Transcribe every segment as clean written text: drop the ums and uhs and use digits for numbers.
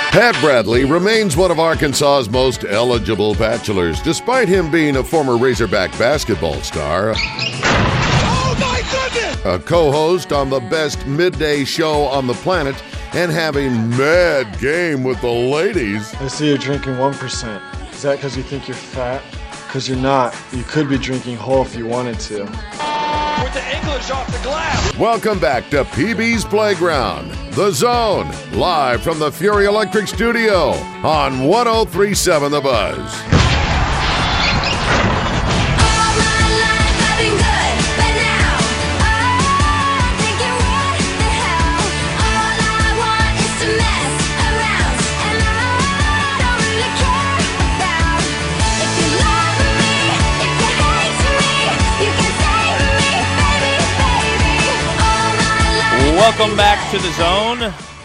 Pat Bradley remains one of Arkansas's most eligible bachelors, despite him being a former Razorback basketball star, Oh, my goodness! a co-host on the best midday show on the planet, and having mad game with the ladies. I see you're drinking 1%. Is that because you think you're fat? Because you're not. You could be drinking whole if you wanted to. With the English off the glass. Welcome back to PB's Playground, The Zone, live from the Fury Electric Studio on 1037 The Buzz. Welcome back to the Zone.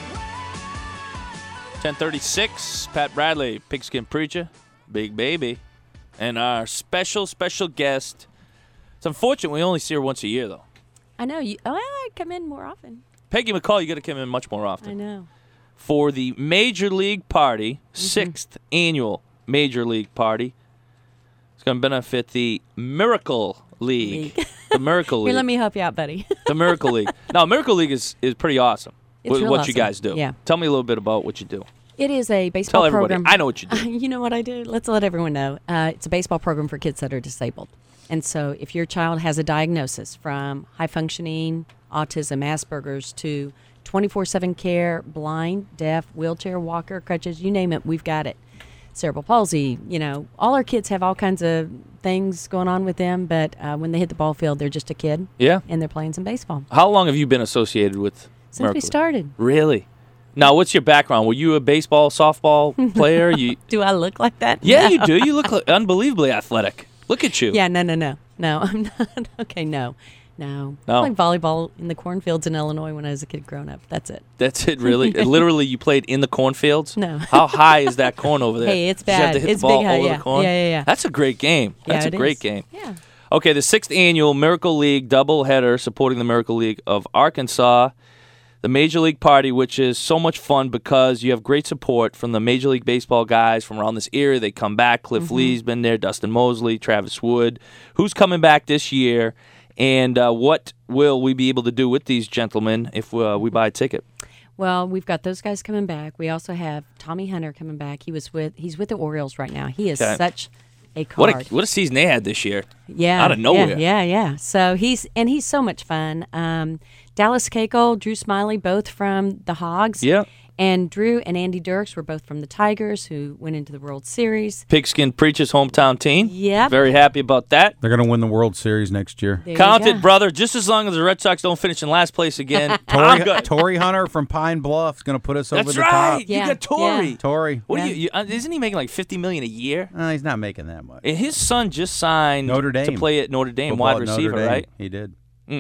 10:36. Pat Bradley, Pigskin Preacher, Big Baby, and our special guest. It's unfortunate we only see her once a year, though. I know. I come in more often. Peggy McCall, you got to come in much more often. I know. For the Major League Party, 6th annual Major League Party. It's going to benefit the Miracle League. The Miracle League. Here, let me help you out, buddy. The Miracle League. Now, Miracle League is pretty awesome. It's real what awesome. you guys do. Yeah. Tell me a little bit about what you do. It is a baseball Tell everybody. program. I know what you do. You know what I do? Let's let everyone know. It's a baseball program for kids that are disabled. And so if your child has a diagnosis from high-functioning, autism, Asperger's, to 24/7 care, blind, deaf, wheelchair, walker, crutches, you name it, we've got it. Cerebral palsy, all our kids have all kinds of things going on with them, but when they hit the ball field, they're just a kid. Yeah. And they're playing some baseball. How long have you been associated with Since Miracle we League? started. Really? Now, what's your background? Were you a baseball, softball player? Do I look like that? Yeah, No. you do. You look unbelievably athletic. Look at you. Yeah, no. No, I'm not. Okay, no. I played volleyball in the cornfields in Illinois when I was a kid growing up. That's it. That's it, really? Literally, you played in the cornfields? No. How high is that corn over there? Hey, it's Did you have bad. to hit It's the ball big high, over yeah. the corn? Yeah. That's a great game. That's Yeah, a it great is. game. Yeah. Okay, the 6th annual Miracle League doubleheader supporting the Miracle League of Arkansas. The Major League Party, which is so much fun because you have great support from the Major League Baseball guys from around this area. They come back. Cliff Lee's been there, Dustin Mosley, Travis Wood. Who's coming back this year? And what will we be able to do with these gentlemen if we buy a ticket? Well, we've got those guys coming back. We also have Tommy Hunter coming back. He's with the Orioles right now. He is Okay. such a card. What a season they had this year. Yeah. Out of nowhere. Yeah. So he's so much fun. Dallas Keiko, Drew Smiley, both from the Hogs. Yeah. And Drew and Andy Dirks were both from the Tigers, who went into the World Series. Pigskin Preacher's hometown team. Yep. Very happy about that. They're going to win the World Series next year. There Count you it, go. brother. Just as long as the Red Sox don't finish in last place again. I'm good. Tory Hunter from Pine Bluff is going to put us over That's the right. top. You Yeah, got Tory. yeah. Tory. What Yeah. do you isn't he making like $50 million a year? He's not making that much. And his son just signed Notre Dame. to play at Notre Dame, Football wide at Notre receiver, Dame. right? He did.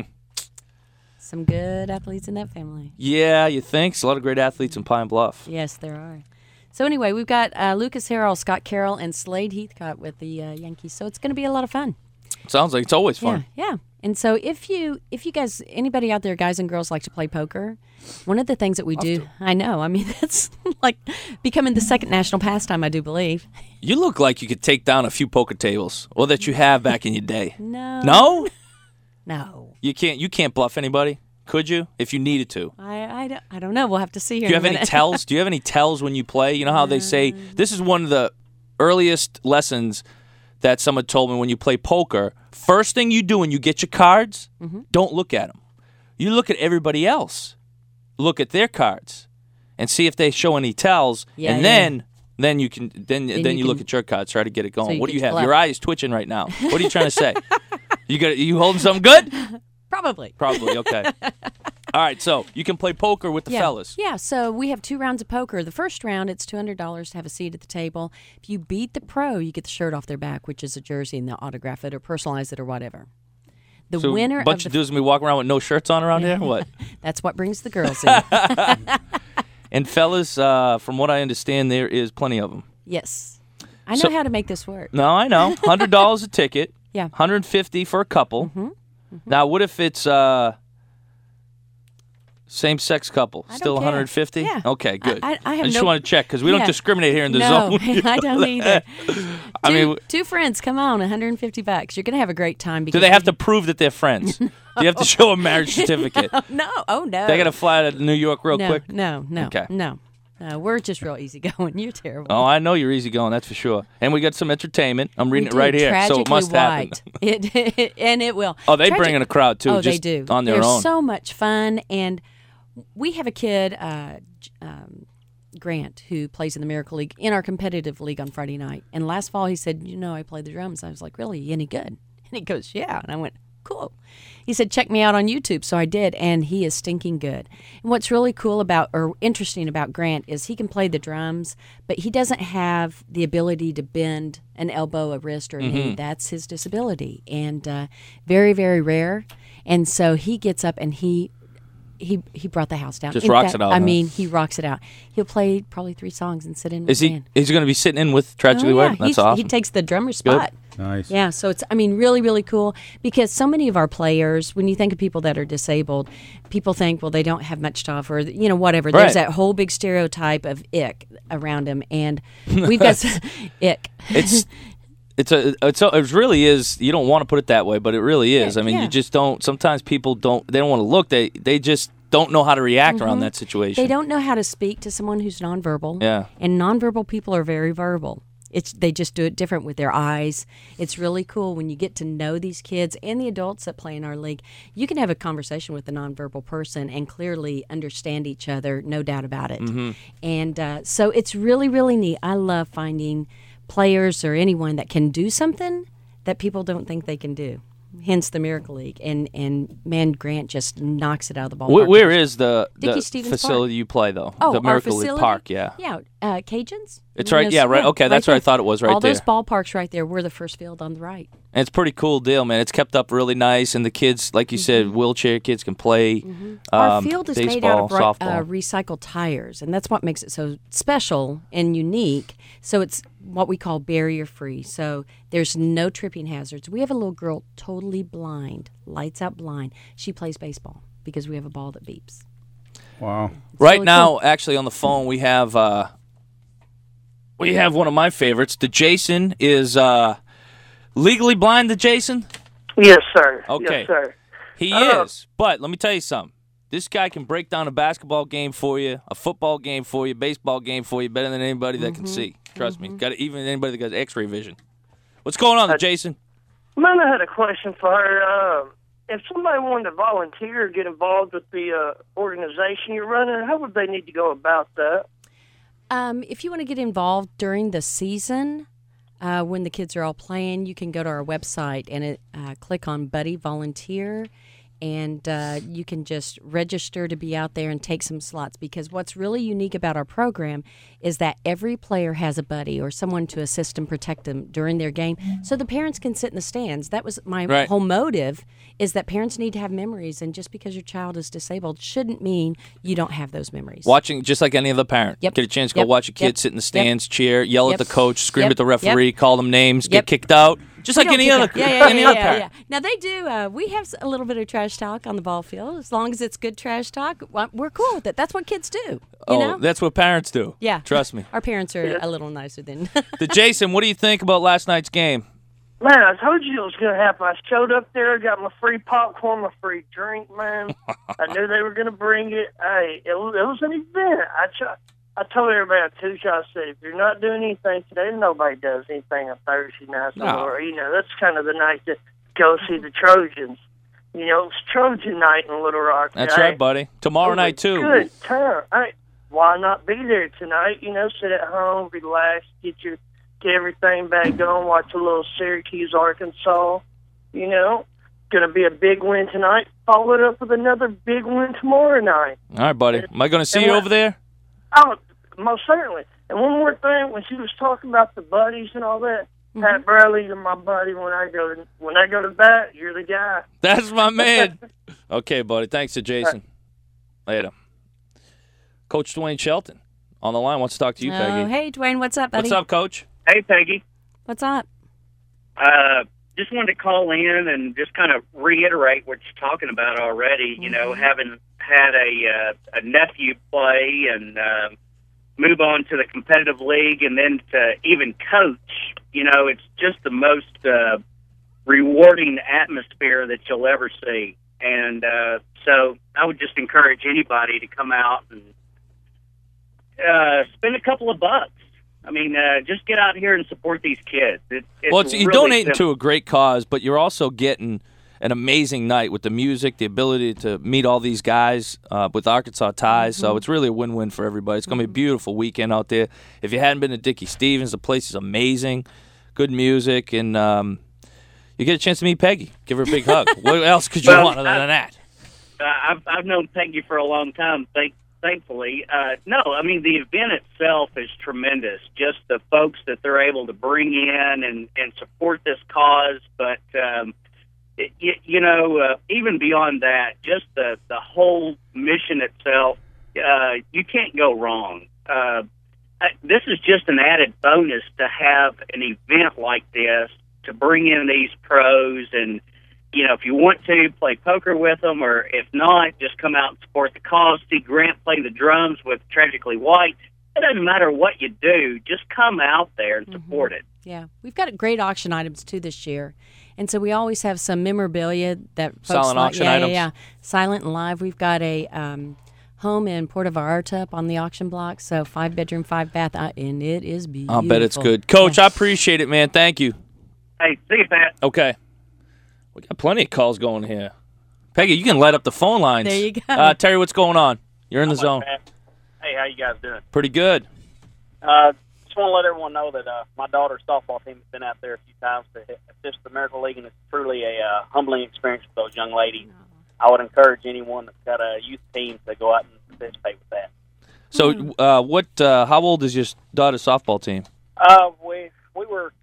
Some good athletes in that family. Yeah, you think? There's a lot of great athletes in Pine Bluff. Yes, there are. So anyway, we've got Lucas Harrell, Scott Carroll, and Slade Heathcott with the Yankees. So it's going to be a lot of fun. Sounds like it's always fun. Yeah. And so if you guys, anybody out there, guys and girls, like to play poker, one of the things that we do, I know, I mean, that's like becoming the second national pastime, I do believe. You look like you could take down a few poker tables, or that you have back in your day. No. No? No. You can't bluff anybody, could you? If you needed to. I don't know. We'll have to see here Do you in have a any minute. tells? Do you have any tells when you play? You know how they say this is one of the earliest lessons that someone told me when you play poker. First thing you do when you get your cards, don't look at them. You look at everybody else. Look at their cards and see if they show any tells, Yeah, and yeah. then you can you look can- at your cards, try to get it going. So you What do get you your have? bluff. Your eye is twitching right now. What are you trying to say? You holding something good? Probably. Probably, okay. All right, so you can play poker with the fellas. Yeah, so we have 2 rounds of poker. The first round, it's $200 to have a seat at the table. If you beat the pro, you get the shirt off their back, which is a jersey, and they'll autograph it or personalize it or whatever. The So winner a bunch of of the dudes gonna be walking around with no shirts on around here? What? that's what brings the girls in. And fellas, from what I understand, there is plenty of them. Yes. I know So- how to make this work. No, I know. $100 a ticket. Yeah. $150 for a couple. Now, what if it's Same-sex couple. I don't Still care. 150? Yeah. Okay, good. I have just no- want to check because we don't Yeah. discriminate here in the No, zone. I don't either. I mean, two friends, come on, $150. You're going to have a great time. do Because they have to prove that they're friends? Do you have to show a marriage certificate? No, oh no. They got to fly to New York real quick? No, Okay. no. We're just real easygoing. You're terrible. Oh, I know you're easygoing, that's for sure. And we got some entertainment. I'm reading it right here, so it Tragically must happen. white. And it will. Oh, they bring in a crowd, too, Oh, just they do. on their They're own. so much fun. And we have a kid, Grant, who plays in the Miracle League, in our competitive league on Friday night. And last fall he said, I play the drums. I was like, really? Any good? And he goes, yeah. And I went, cool. He said, check me out on YouTube. So I did, and he is stinking good. And what's really cool or interesting about Grant is he can play the drums, but he doesn't have the ability to bend an elbow, a wrist, or a knee. That's his disability, and very, very rare. And so he gets up and he brought the house down. Just rocks it out, I huh? mean, he rocks it out. He'll play probably 3 songs and sit in with Is he band. going to be sitting in with Tragically Oh, yeah. White? That's awesome. He takes the drummer's spot. Nice. Yeah, so it's, really, really cool because so many of our players, when you think of people that are disabled, people think, well, they don't have much to offer, whatever. Right. There's that whole big stereotype of ick around them, and we've got ick. It really is. You don't want to put it that way, but it really is. Yeah, I mean, yeah. you just don't. Sometimes people don't. They don't want to look. They just don't know how to react around that situation. They don't know how to speak to someone who's nonverbal. Yeah. And nonverbal people are very verbal. They just do it different with their eyes. It's really cool when you get to know these kids and the adults that play in our league. You can have a conversation with a nonverbal person and clearly understand each other, no doubt about it. Mm-hmm. And so it's really, really neat. I love finding players or anyone that can do something that people don't think they can do. Hence the Miracle League. And man, Grant just knocks it out of the ballpark. Where is the Dickey Stevens facility you play though? Oh, the our Miracle League facility? Park, yeah. Yeah, Cajuns. It's right- yeah, right- okay, that's where I there. thought it was, right All those there. ballparks right there. We're the first field on the right. And it's a pretty cool deal, man. It's kept up really nice, and the kids, like you said, wheelchair kids can play. Our field is made out baseball, of softball. recycled tires, and that's what makes it so special and unique. So it's what we call barrier-free. So there's no tripping hazards. We have a little girl totally blind, lights out blind. She plays baseball because we have a ball that beeps. Wow. Right really now, cool. actually, on the phone, we have one of my favorites. The Jason is legally blind. The Jason, Yes, sir. Okay. Yes, sir. he is. But let me tell you something. This guy can break down a basketball game for you, a football game for you, baseball game for you, better than anybody that can see. Trust me. Got even anybody that got X-ray vision. What's going on, Jason? Man, I had a question for her. If somebody wanted to volunteer or get involved with the organization you're running, how would they need to go about that? If you want to get involved during the season, when the kids are all playing, you can go to our website and click on Buddy Volunteer, and you can just register to be out there and take some slots. Because what's really unique about our program is that every player has a buddy or someone to assist and protect them during their game, so the parents can sit in the stands. That was my whole motive, is that parents need to have memories, and just because your child is disabled shouldn't mean you don't have those memories. Watching just like any other parent. Yep. Get a chance to go Yep. watch a kid Yep. sit in the stands, cheer, yell Yep. at the coach, scream Yep. at the referee, Yep. call them names, Yep. get kicked out. Just like We don't any kick other, out. Yeah. any other parent. Now they do. We have a little bit of trash talk on the ball field. As long as it's good trash talk, we're cool with it. That's what kids do. You Oh, know? that's what parents do. Yeah. Trust me. Our parents are a little nicer than. The Jason, what do you think about last night's game? Man, I told you it was going to happen. I showed up there, got my free popcorn, my free drink, man. I knew they were going to bring it. Hey, it was an event. I told everybody on Tuesday, I said, if you're not doing anything today, nobody does anything on Thursday night. No. Or, that's kind of the night to go see the Trojans. It's Trojan night in Little Rock. That's Hey, right, buddy. Tomorrow night, too. Good time. Hey, why not be there tonight? Sit at home, relax, get everything back going, watch a little Syracuse, Arkansas. Going to be a big win tonight. Follow it up with another big win tomorrow night. All right, buddy. Am I going to see And you what- over there? Oh, most certainly. And one more thing, when she was talking about the buddies and all that, Pat Bradley's my buddy. When I go to bat, you're the guy. That's my man. Okay, buddy. Thanks to Jason. Later. Coach Dwayne Shelton on the line wants to talk to you, Peggy. Oh, hey, Dwayne, what's up, buddy? What's up, Coach? Hey, Peggy. What's up? just wanted to call in and just kind of reiterate what you're talking about already. You know, having had a nephew play and move on to the competitive league and then to even coach, you know, it's just the most rewarding atmosphere that you'll ever see. And so I would just encourage anybody to come out and spend a couple of bucks. I mean, just get out here and support these kids. It's you're really donating simple. to a great cause, but you're also getting an amazing night with the music, the ability to meet all these guys with Arkansas ties. So it's really a win-win for everybody. It's going to be a beautiful weekend out there. If you hadn't been to Dickie Stevens, the place is amazing, good music, and you get a chance to meet Peggy. Give her a big hug. What else could you want other than that? I've known Peggy for a long time, thankfully. No, I mean, the event itself is tremendous. Just the folks that they're able to bring in and support this cause. But, even beyond that, just the whole mission itself, you can't go wrong. This is just an added bonus to have an event like this, to bring in these pros and, you know, if you want to, play poker with them, or if not, just come out and support the cause. See Grant play the drums with Tragically White. It doesn't matter what you do. Just come out there and support it. Yeah. We've got great auction items, too, this year. And so we always have some memorabilia that folks Silent like. auction items. Yeah. Silent and live. We've got a home in Puerto Vallarta up on the auction block. So 5-bedroom, 5-bath, and it is beautiful. I'll bet it's good. Coach, I appreciate it, man. Thank you. Hey, see you, Pat. Okay. We got plenty of calls going here. Peggy, you can light up the phone lines. There you go. Terry, what's going on? You're in the zone. Hey, how you guys doing? Pretty good. Just want to let everyone know that my daughter's softball team has been out there a few times to assist the Miracle League, and it's truly a humbling experience for those young ladies. I would encourage anyone that's got a youth team to go out and participate with that. So, how old is your daughter's softball team? We were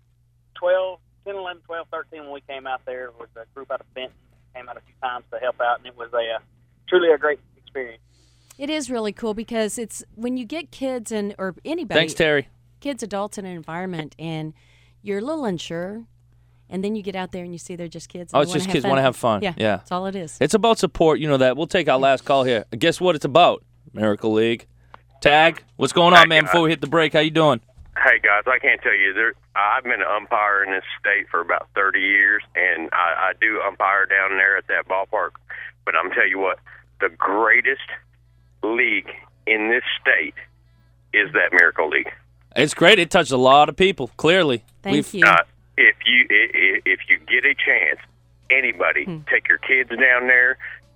10, 11, 12, 13 when we came out there. It was a group out of Benton. Came out a few times to help out, and it was truly a great experience. It is really cool because it's when you get kids or anybody. Thanks, Terry. Kids, adults in an environment, and you're a little unsure, and then you get out there and you see they're just kids. Oh, it's just kids want to have fun. Yeah, that's all it is. It's about support. You know that. We'll take our last call here. And guess what it's about? Miracle League. Tag, what's going on, man, before we hit the break? How you doing? Hey, guys, I can't tell you. I've been an umpire in this state for about 30 years, and I do umpire down there at that ballpark. But I'm telling you what, the greatest league in this state is that Miracle League. It's great. It touched a lot of people, clearly. Thank you. If you get a chance, anybody, take your kids down there,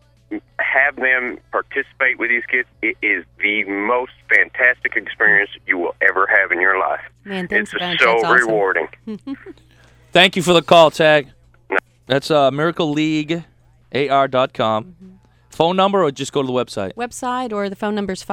have them participate with these kids. It is the most fantastic experience you will ever have in your life. Man, thanks, it's Bunch. so That's awesome. rewarding. Thank you for the call, Tag. That's miracleleaguear.com. Phone number, or just go to the website? Website, or the phone number is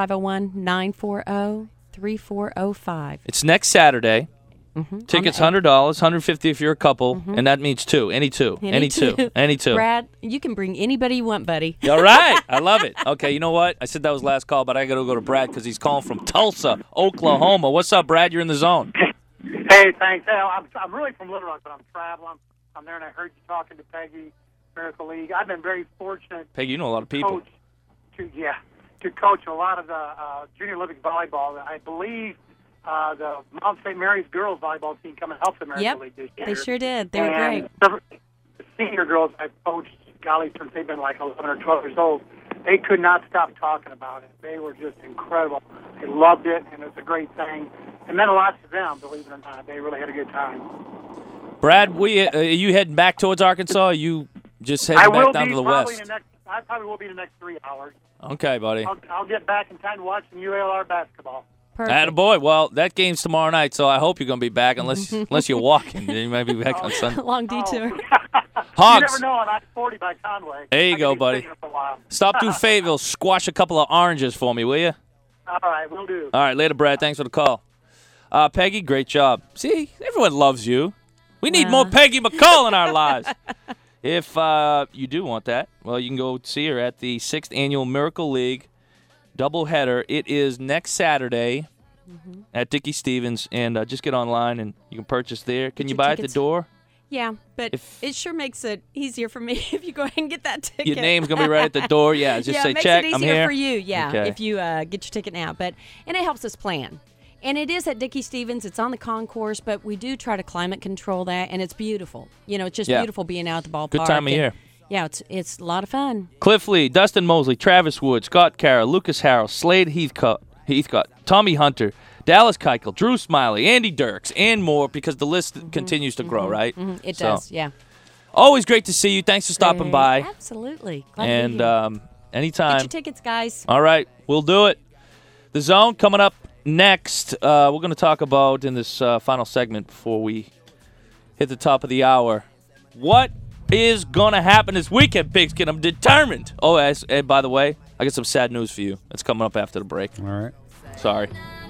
501-940-3405. It's next Saturday. Tickets $100, $150 if you're a couple, and that means two. Any two. Brad, you can bring anybody you want, buddy. All right. I love it. Okay, you know what? I said that was last call, but I got to go to Brad because he's calling from Tulsa, Oklahoma. What's up, Brad? You're in the zone. Hey, thanks. Hey, I'm really from Little Rock, but I'm traveling. I'm there, and I heard you talking to Peggy, Miracle League. I've been very fortunate. Peggy, you know a lot of people. To coach a lot of the Junior Olympic volleyball. I believe the Mount St. Mary's girls volleyball team come and help the Miracle League this year. They sure did. They were great. The senior girls I've coached, golly, since they've been like 11 or 12 years old, they could not stop talking about it. They were just incredible. They loved it, and it was a great thing. It meant a lot to them, believe it or not. They really had a good time. Brad, are you heading back towards Arkansas, or you just heading back down to the west? I probably will be in the next 3 hours. Okay, buddy. I'll get back in time to watch some UALR basketball. Attaboy. Well, that game's tomorrow night, so I hope you're going to be back, unless you're walking. You might be back on Sunday. Long detour. You Hogs. never know on I-40 by Conway. There you go, buddy. Stop through Fayetteville. Squash a couple of oranges for me, will you? All right, will do. All right, later, Brad. Thanks for the call. Peggy, great job. See, everyone loves you. We need more Peggy McCall in our lives. If you do want that, well, you can go see her at the 6th Annual Miracle League doubleheader. It is next Saturday at Dickie Stevens, and just get online and you can purchase there. Can you buy at the door? Yeah, but it sure makes it easier for me if you go ahead and get that ticket. Your name's going to be right at the door. Yeah, just say, it makes check, it I'm easier here. for you, Okay. if you get your ticket now. And it helps us plan. And it is at Dickie Stevens. It's on the concourse, but we do try to climate control that, and it's beautiful. It's just beautiful being out at the ballpark. Good time of year. Yeah, it's a lot of fun. Cliff Lee, Dustin Mosley, Travis Wood, Scott Carroll, Lucas Harrell, Slade Heathcott, Tommy Hunter, Dallas Keuchel, Drew Smiley, Andy Dirks, and more, because the list continues to grow, right? It does, yeah. Always great to see you. Thanks for stopping by. Absolutely. Glad to be here. And anytime. Get your tickets, guys. All right, we'll do it. The Zone coming up next. We're going to talk about, in this final segment before we hit the top of the hour, what is going to happen this weekend, Pigskin. I'm determined. Oh, and by the way, I got some sad news for you. It's coming up after the break. All right. Sorry.